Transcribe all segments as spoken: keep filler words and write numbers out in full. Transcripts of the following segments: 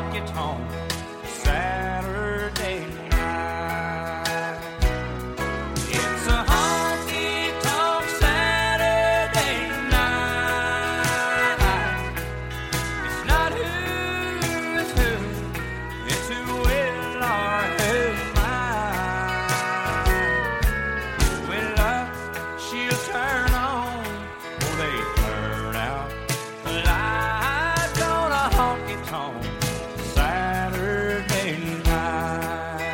honky-tonk Saturday night. It's a honky-tonk Saturday night. It's not who's who, it's who will or who might. When love, she'll turn on, or they turn out the lights on a honky-tonk Saturday night.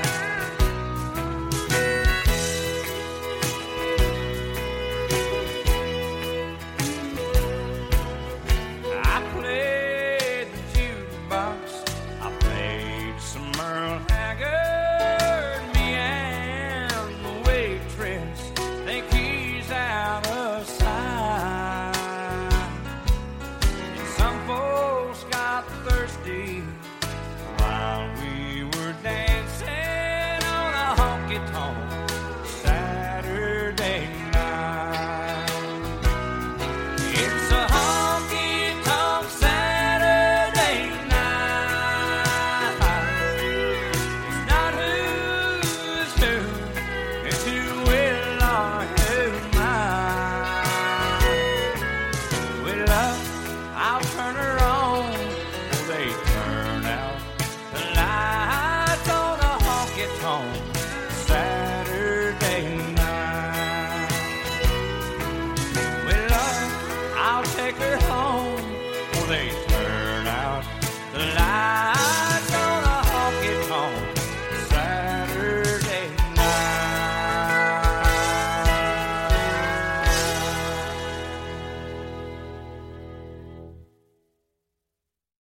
I played the jukebox, I played some Merle Haggard, me and the waitress think he's out of sight. And some folks got thirsty while we were dancing on a honky-tonk